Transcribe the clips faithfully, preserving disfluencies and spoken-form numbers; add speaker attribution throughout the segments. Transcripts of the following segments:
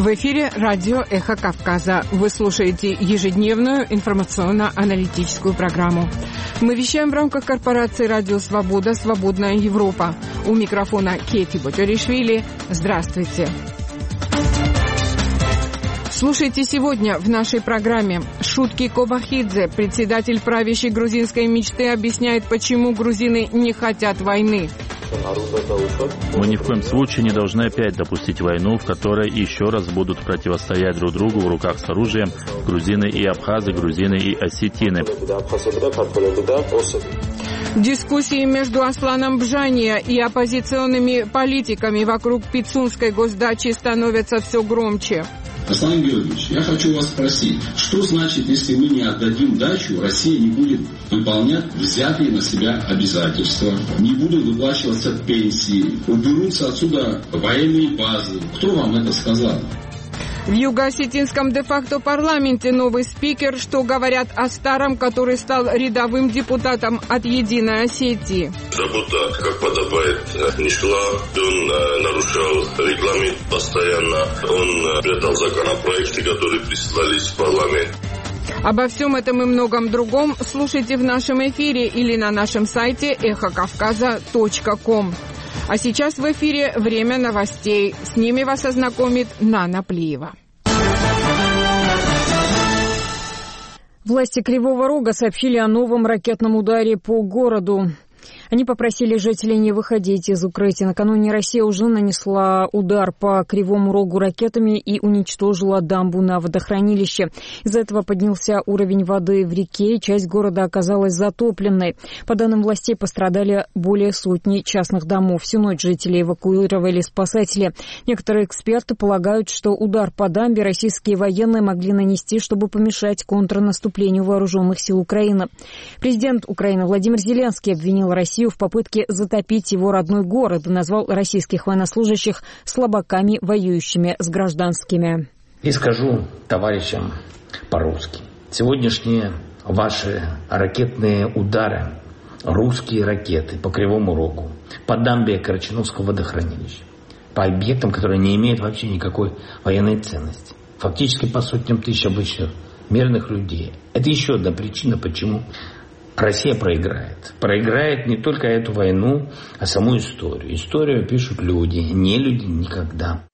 Speaker 1: В эфире радио «Эхо Кавказа». Вы слушаете ежедневную информационно-аналитическую программу. Мы вещаем в рамках корпорации «Радио Свобода. Свободная Европа». У микрофона Кети Ботеришвили. Здравствуйте. Слушайте сегодня в нашей программе. Шутки Кобахидзе, председатель правящей грузинской мечты, объясняет, почему грузины не хотят войны.
Speaker 2: Мы ни в коем случае не должны опять допустить войну, в которой еще раз будут противостоять друг другу в руках с оружием грузины и абхазы, грузины и осетины.
Speaker 1: Дискуссии между Асланом Бжания и оппозиционными политиками вокруг Пицунской госдачи становятся все громче.
Speaker 3: Аслан Георгиевич, я хочу вас спросить, что значит, если мы не отдадим дачу, Россия не будет выполнять взятые на себя обязательства, не будут выплачиваться пенсии, уберутся отсюда военные базы? Кто вам это сказал?
Speaker 1: В юго-осетинском де-факто парламенте новый спикер, что говорят о старом, который стал рядовым депутатом от «Единой Осетии».
Speaker 4: Работа, как подобает, не шла. Он нарушал регламент постоянно. Он прятал законопроекты, которые присылались в парламент.
Speaker 1: Обо всем этом и многом другом слушайте в нашем эфире или на нашем сайте эхо кавказа точка ком. А сейчас в эфире время новостей. С ними вас ознакомит Нана Плиева.
Speaker 5: Власти Кривого Рога сообщили о новом ракетном ударе по городу. Они попросили жителей не выходить из укрытий. Накануне Россия уже нанесла удар по Кривому Рогу ракетами и уничтожила дамбу на водохранилище. Из-за этого поднялся уровень воды в реке, и часть города оказалась затопленной. По данным властей, пострадали более сотни частных домов. Всю ночь жители эвакуировали спасатели. Некоторые эксперты полагают, что удар по дамбе российские военные могли нанести, чтобы помешать контрнаступлению вооруженных сил Украины. Президент Украины Владимир Зеленский обвинил Россию в попытке затопить его родной город и назвал российских военнослужащих слабаками, воюющими с гражданскими.
Speaker 6: И скажу товарищам по-русски. Сегодняшние ваши ракетные удары, русские ракеты по Кривому Рогу, по дамбе Карачиновского водохранилища, по объектам, которые не имеют вообще никакой военной ценности, фактически по сотням тысяч обычных мирных людей. Это еще одна причина, почему Россия проиграет. Проиграет не только эту войну, а саму историю. Историю пишут люди, не люди никогда.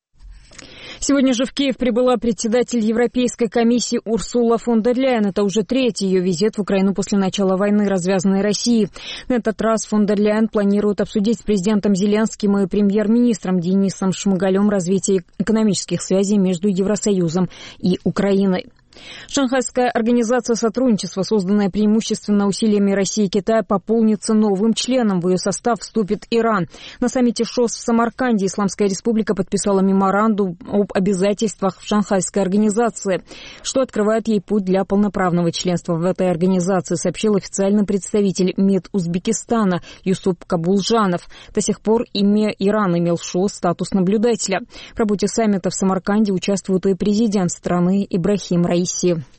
Speaker 5: Сегодня же в Киев прибыла председатель Европейской комиссии Урсула фон дер Ляйен. Это уже третий ее визит в Украину после начала войны, развязанной Россией. На этот раз фон дер Ляйен планирует обсудить с президентом Зеленским и премьер-министром Денисом Шмыгалем развитие экономических связей между Евросоюзом и Украиной. Шанхайская организация сотрудничества, созданная преимущественно усилиями России и Китая, пополнится новым членом. В ее состав вступит Иран. На саммите ШОС в Самарканде Исламская республика подписала меморандум об обязательствах в Шанхайской организации, что открывает ей путь для полноправного членства в этой организации, сообщил официальный представитель МИД Узбекистана Юсуп Кабулжанов. До сих пор имя Иран имел в ШОС статус наблюдателя. В работе саммита в Самарканде участвует и президент страны Ибрахим Раиси.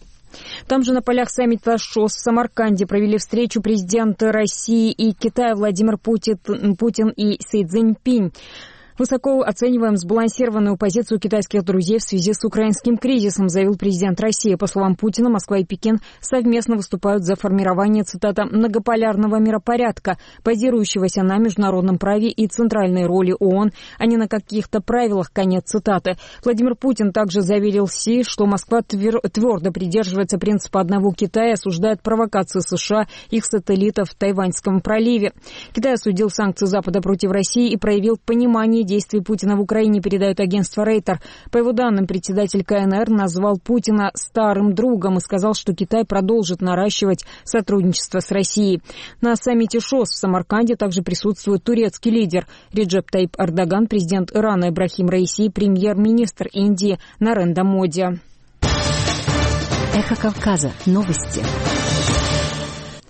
Speaker 5: Там же на полях саммита ШОС в Самарканде провели встречу президенты России и Китая Владимир Путин, Путин и Си Цзиньпинь. Высоко оцениваем сбалансированную позицию китайских друзей в связи с украинским кризисом, заявил президент России. По словам Путина, Москва и Пекин совместно выступают за формирование, цитата, «многополярного миропорядка, базирующегося на международном праве и центральной роли ООН, а не на каких-то правилах», конец цитаты. Владимир Путин также заверил Си, что Москва твер- твердо придерживается принципа одного Китая и осуждает провокации США, их сателлитов в Тайваньском проливе. Китай осудил санкции Запада против России и проявил понимание действий Путина в Украине, передает агентство Рейтер. По его данным, председатель КНР назвал Путина старым другом и сказал, что Китай продолжит наращивать сотрудничество с Россией. На саммите ШОС в Самарканде также присутствует турецкий лидер Реджеп Тайип Эрдоган, президент Ирана Ибрахим Раиси и премьер-министр Индии Нарендра Моди.
Speaker 7: Эхо Кавказа. Новости.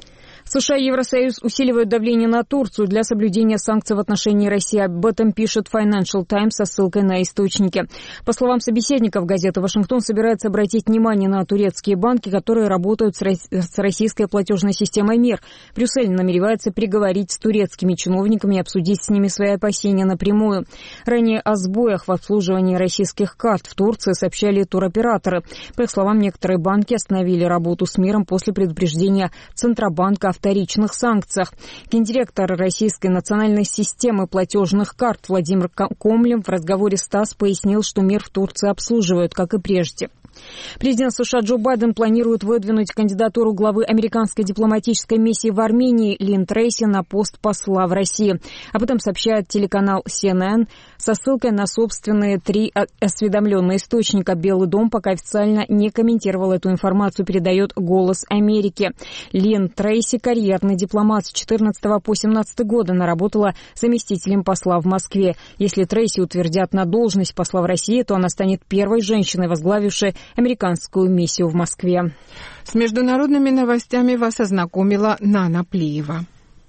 Speaker 5: США и Евросоюз усиливают давление на Турцию для соблюдения санкций в отношении России. Об этом пишет Financial Times со ссылкой на источники. По словам собеседников газеты, Вашингтон собирается обратить внимание на турецкие банки, которые работают с российской платежной системой МИР. Брюссель намеревается переговорить с турецкими чиновниками и обсудить с ними свои опасения напрямую. Ранее о сбоях в обслуживании российских карт в Турции сообщали туроператоры. По их словам, некоторые банки остановили работу с МИРом после предупреждения Центробанка о вторичных санкциях. Гендиректор Российской национальной системы платежных карт Владимир Комлев в разговоре с ТАСС пояснил, что МИР в Турции обслуживают, как и прежде. Президент США Джо Байден планирует выдвинуть кандидатуру главы американской дипломатической миссии в Армении Лин Трейси на пост посла в России. Об этом сообщает телеканал си эн эн со ссылкой на собственные три осведомленные источника. Белый дом пока официально не комментировал эту информацию, передает «Голос Америки». Лин Трейси – карьерный дипломат. С четырнадцатого по семнадцатый года она работала заместителем посла в Москве. Если Трейси утвердят на должность посла в России, то она станет первой женщиной, возглавившей американскую миссию в Москве.
Speaker 1: С международными новостями вас ознакомила Нана Плиева.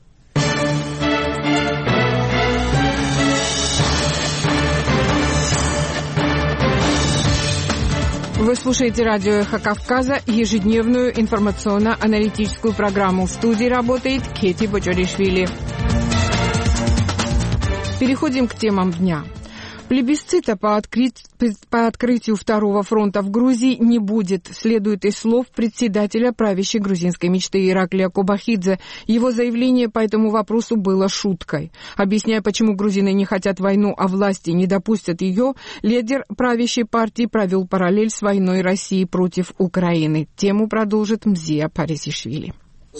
Speaker 1: Вы слушаете радио «Эхо Кавказа», ежедневную информационно-аналитическую программу. В студии работает Кети Бочоришвили. Переходим к темам дня. Плебисцита по, открыть, по открытию второго фронта в Грузии не будет, следует из слов председателя правящей грузинской мечты Ираклия Кобахидзе. Его заявление по этому вопросу было шуткой. Объясняя, почему грузины не хотят войну, а власти не допустят ее, лидер правящей партии провел параллель с войной России против Украины. Тему продолжит Мзия Парисишвили.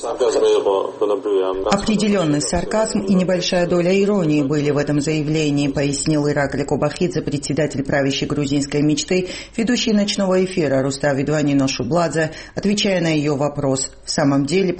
Speaker 7: Определенный сарказм и небольшая доля иронии были в этом заявлении, пояснил Ираклий Кобахидзе, председатель правящей грузинской мечты, ведущий ночного эфира Руста Видванино Шубладзе, отвечая на ее вопрос. В самом деле,